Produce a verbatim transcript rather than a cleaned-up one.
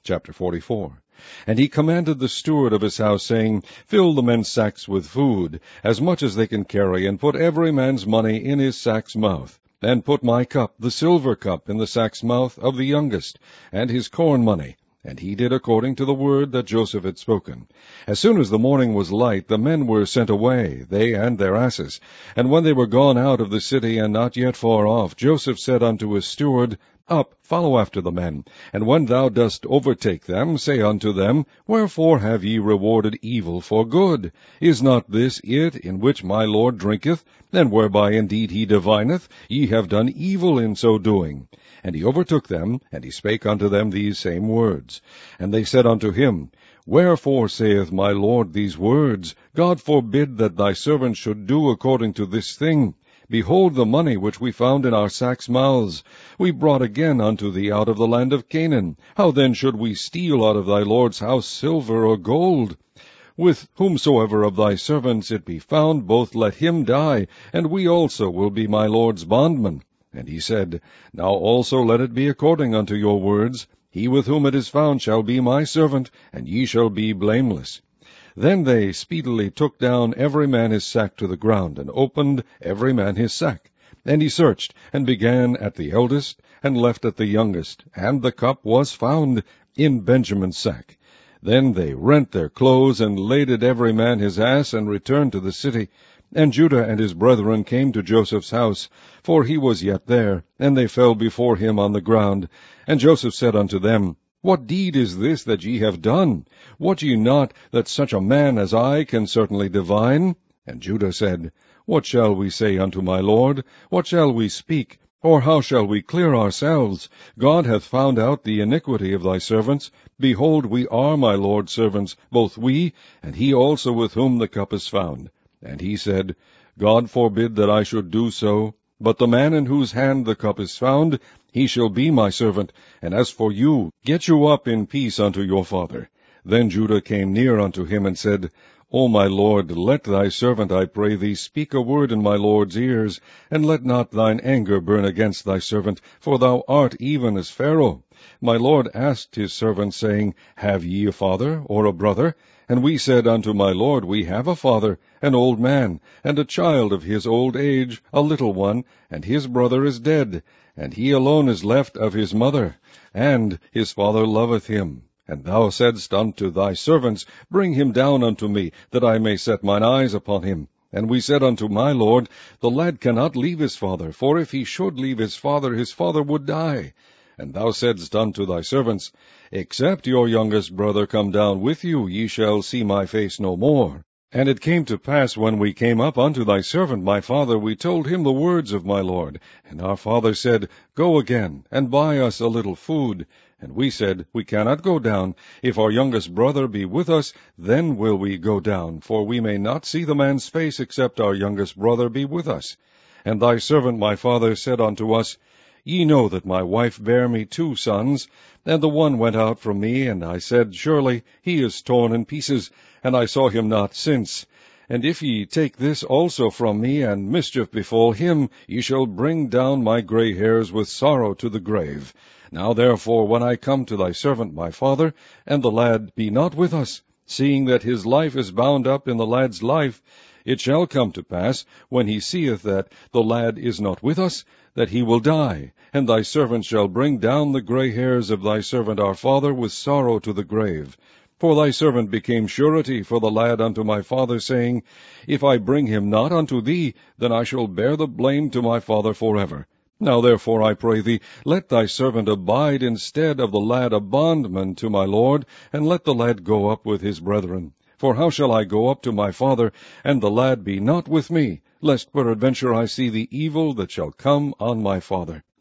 Chapter forty-four. And he commanded the steward of his house, saying, Fill the men's sacks with food, as much as they can carry, and put every man's money in his sack's mouth. And put my cup, the silver cup, in the sack's mouth of the youngest, and his corn money. And he did according to the word that Joseph had spoken. As soon as the morning was light, the men were sent away, they and their asses. And when they were gone out of the city, and not yet far off, Joseph said unto his steward, Up, follow after the men, and when thou dost overtake them, say unto them, Wherefore have ye rewarded evil for good? Is not this it in which my Lord drinketh, and whereby indeed he divineth? Ye have done evil in so doing. And he overtook them, and he spake unto them these same words. And they said unto him, Wherefore saith my Lord these words? God forbid that thy servant should do according to this thing. Behold the money which we found in our sacks' mouths. We brought again unto thee out of the land of Canaan. How then should we steal out of thy Lord's house silver or gold? With whomsoever of thy servants it be found, both let him die, and we also will be my Lord's bondmen. And he said, Now also let it be according unto your words. He with whom it is found shall be my servant, and ye shall be blameless. Then they speedily took down every man his sack to the ground, and opened every man his sack. And he searched, and began at the eldest, and left at the youngest, and the cup was found in Benjamin's sack. Then they rent their clothes, and laded every man his ass, and returned to the city. And Judah and his brethren came to Joseph's house, for he was yet there, and they fell before him on the ground. And Joseph said unto them, What deed is this that ye have done? Wot ye not that such a man as I can certainly divine? And Judah said, What shall we say unto my Lord? What shall we speak? Or how shall we clear ourselves? God hath found out the iniquity of thy servants. Behold, we are my Lord's servants, both we, and he also with whom the cup is found. And he said, God forbid that I should do so. But the man in whose hand the cup is found, he shall be my servant. And as for you, get you up in peace unto your father. Then Judah came near unto him, and said, O my Lord, let thy servant, I pray thee, speak a word in my Lord's ears, and let not thine anger burn against thy servant, for thou art even as Pharaoh. My Lord asked his servant, saying, Have ye a father, or a brother? And we said unto my Lord, We have a father, an old man, and a child of his old age, a little one, and his brother is dead, and he alone is left of his mother, and his father loveth him. And thou saidst unto thy servants, Bring him down unto me, that I may set mine eyes upon him. And we said unto my Lord, The lad cannot leave his father, for if he should leave his father, his father would die. And thou saidst unto thy servants, Except your youngest brother come down with you, ye shall see my face no more. And it came to pass, when we came up unto thy servant my father, we told him the words of my Lord. And our father said, Go again, and buy us a little food. And we said, We cannot go down. If our youngest brother be with us, then will we go down, for we may not see the man's face, except our youngest brother be with us. And thy servant my father said unto us, Ye know that my wife bare me two sons, and the one went out from me, and I said, Surely he is torn in pieces, and I saw him not since. And if ye take this also from me, and mischief befall him, ye shall bring down my gray hairs with sorrow to the grave. Now therefore, when I come to thy servant my father, and the lad be not with us, seeing that his life is bound up in the lad's life, it shall come to pass, when he seeth that the lad is not with us, that he will die, and thy servant shall bring down the gray hairs of thy servant our father with sorrow to the grave. For thy servant became surety for the lad unto my father, saying, If I bring him not unto thee, then I shall bear the blame to my father forever. Now therefore, I pray thee, let thy servant abide instead of the lad a bondman to my lord, and let the lad go up with his brethren. For how shall I go up to my father, and the lad be not with me, lest peradventure I see the evil that shall come on my father?